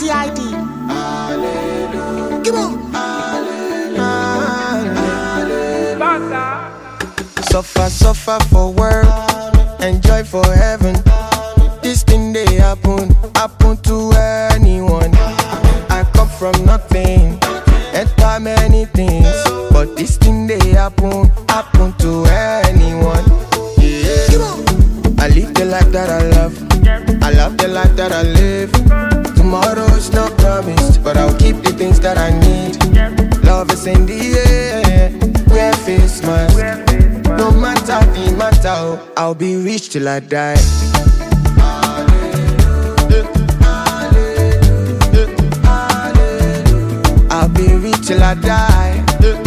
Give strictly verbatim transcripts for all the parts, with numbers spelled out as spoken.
T I D. Hallelujah. Come on. Hallelujah. Suffer, suffer for work, enjoy for heaven. This thing they happen, happen to anyone. I come from nothing, enter many things, but this thing they happen, happen to anyone. Yeah. I live the life that I love, I love the life that I live. Tomorrow's not promised, but I'll keep the things that I need. Love is in the air, wear face mask. No matter the matter, I'll be rich till I die. I'll be rich till I die.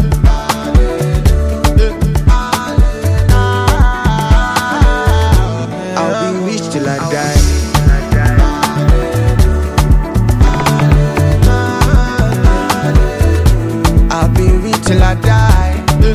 I'll be rich till I die. I'll be rich till I die.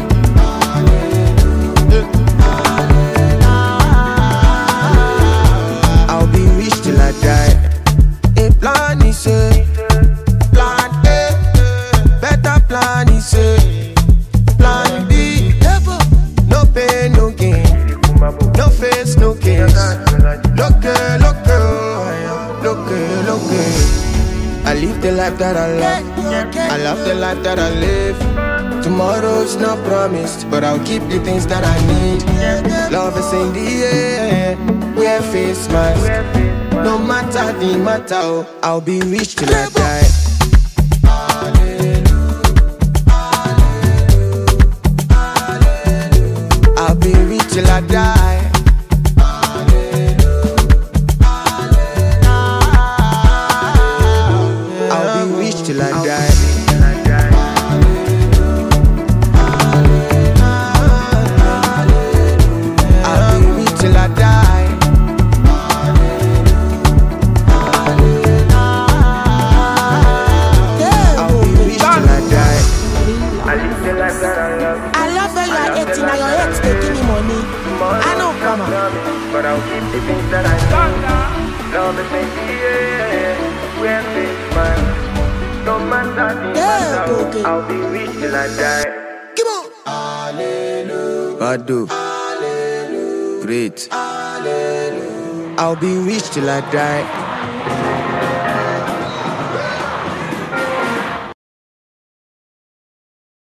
I'll be rich till I die. A plan is a plan A, better plan is a plan B. No pain, no gain, no face, no case. Look, look, look, look. I live the life that I love, I love the life that I live. Tomorrow's not promised, but I'll keep the things that I need. Love is in the air, wear face mask. No matter the matter, I'll be rich till I die. I'll be rich till I die. I'll be rich till I die. I'll be rich till I die. I'll be rich till I die. I live the life that I love. I love when you are eighteen and your ex taking me money. I know, come on. But I'll keep the things that I need. Love is in the air, wear face mask. No matter the Yeah, matter, okay. I'll be rich till I die. Come on. Badu, great. I'll be rich till I die.